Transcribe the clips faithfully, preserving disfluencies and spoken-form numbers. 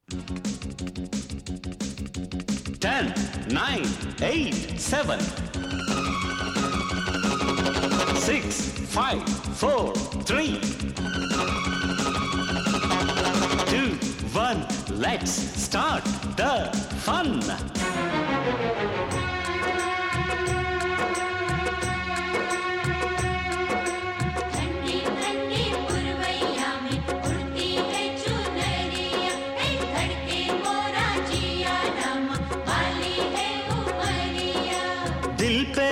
Ten, nine, eight, seven, six, five, four, three, two, one. Let's start the fun. दिल पे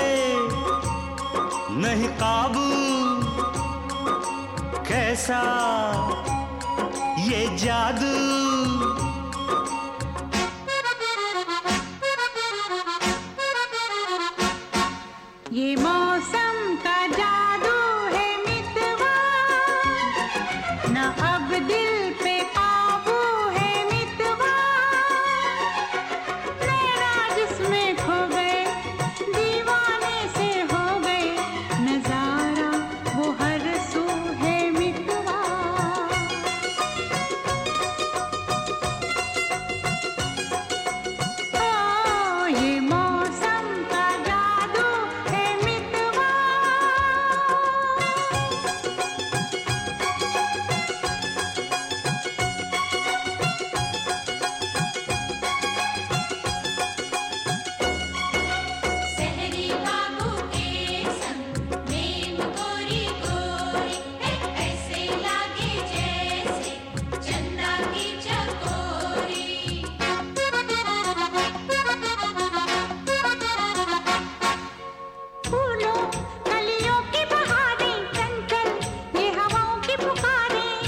नहीं काबू, कैसा ये जादू। ये मौसम का जादू है मितवा, न अब दिल पे काबू है मितवा। नैना जिसमें खो गए, दीवाने से हो गए, नजारा वो हर सू है मितवा। ओ ये मौसम का जादू है मितवा। सहरी बाबू के संग मेम गोरी गोरी, ऐसे लागे जैसे चंदा की चकोरी। फूलों कलियों की बहारें, चंचल ये हवाओं की पुकारें।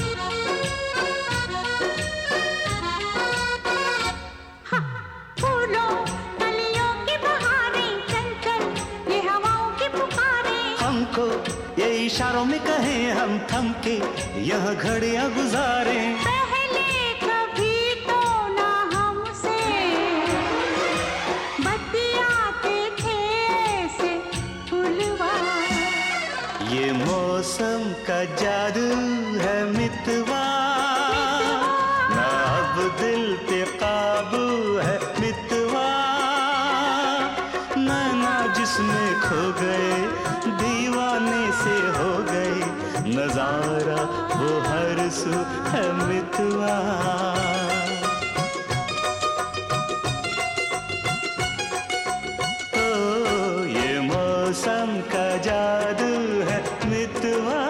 हाँ, फूलों कलियों की बहारें, चंचल ये हवाओं की पुकारें। हमको ये इशारों में कहें, हम थम के यह घड़ियां गुजारें। पहले कभी तो ना हमसे बतियाते थे ऐसे फूलवा। ये मौसम का जादू है मितवा, ना अब दिल पे काबू है मितवा। नैना जिसमें खो गए, दीवाने से हो गए, नजारा वो हर सू है मितवा। ओ ये मौसम का जादू है मितवा।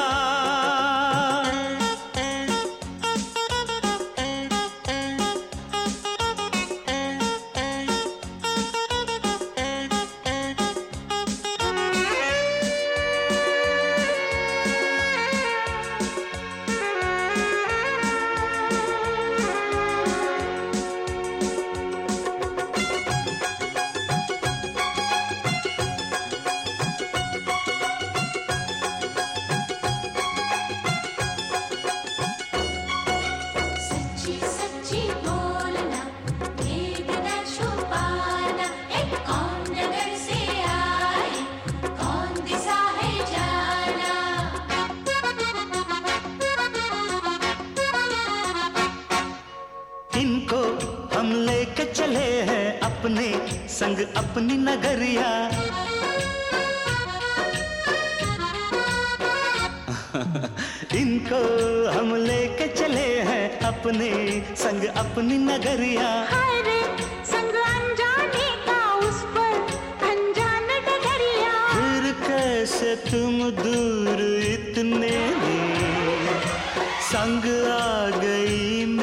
सच्ची सच्ची बोलना, भेद न छुपाना, एक कौन नगर से आए, कौन दिशा है जाना। इनको हम लेके चले हैं अपने संग अपनी नगरिया। इनको हम लेके चले हैं अपने संग अपनी नगरिया। हर संग अनजाने का उस पर अनजान डगरिया। फिर कैसे तुम दूर इतने में संग आ गई